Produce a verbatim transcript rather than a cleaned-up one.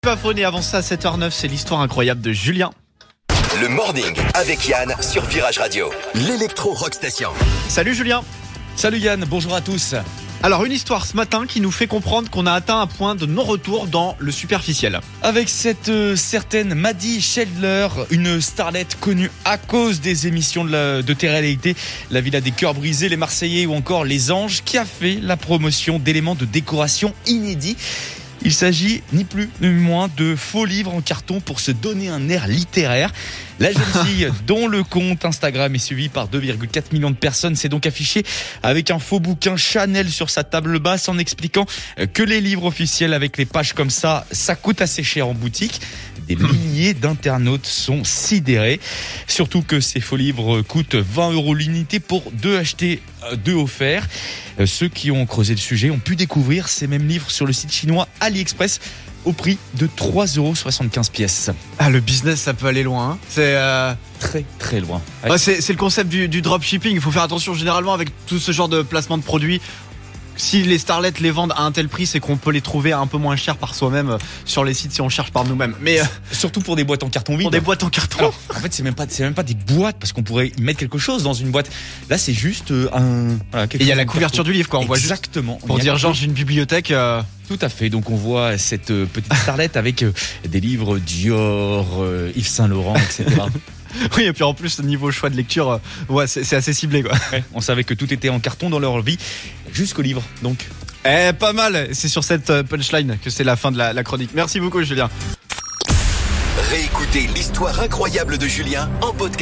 Faphone et avant ça à sept heures neuf, c'est l'histoire incroyable de Julien. Le morning avec Yann sur Virage Radio, l'électro rock station. Salut Julien. Salut Yann, bonjour à tous. Alors une histoire ce matin qui nous fait comprendre qu'on a atteint un point de non-retour dans le superficiel. Avec cette euh, certaine Maddie Scheidler, une starlette connue à cause des émissions de, la, de télé-réalité, La Villa des Cœurs Brisés, Les Marseillais ou encore Les Anges, qui a fait la promotion d'éléments de décoration inédits. Il s'agit ni plus ni moins de faux livres en carton pour se donner un air littéraire. La jeune fille, dont le compte Instagram est suivi par deux virgule quatre millions de personnes, s'est donc affichée avec un faux bouquin Chanel sur sa table basse en expliquant que les livres officiels avec les pages comme ça, ça coûte assez cher en boutique. Des milliers d'internautes sont sidérés. Surtout que ces faux livres coûtent vingt euros l'unité pour deux achetés, deux offerts. Ceux qui ont creusé le sujet ont pu découvrir ces mêmes livres sur le site chinois AliExpress au prix de trois euros soixante-quinze pièces. Ah, le business, ça peut aller loin. Hein. C'est euh... très très loin. Ouais, c'est, c'est le concept du, du dropshipping. Il faut faire attention généralement avec tout ce genre de placement de produits. Si les starlets les vendent à un tel prix, c'est qu'on peut les trouver un peu moins cher par soi-même sur les sites si on cherche par nous-mêmes. Mais euh, surtout pour des boîtes en carton vide. Pour des boîtes en carton. Alors, en fait, c'est même pas, c'est même pas des boîtes parce qu'on pourrait y mettre quelque chose dans une boîte. Là, c'est juste un. Voilà, Et il y a la couverture carton. du livre, quoi. On Exactement. Voit juste pour dire genre j'ai une bibliothèque. Euh... Tout à fait. Donc on voit cette petite starlette avec des livres Dior, euh, Yves Saint Laurent, et cetera. Oui, et puis en plus, niveau choix de lecture, euh, ouais, c'est, c'est assez ciblé, quoi. Ouais, on savait que tout était en carton dans leur vie, jusqu'au livre, donc. Eh, pas mal. C'est sur cette punchline que c'est la fin de la, la chronique. Merci beaucoup, Julien. Réécoutez l'histoire incroyable de Julien en podcast.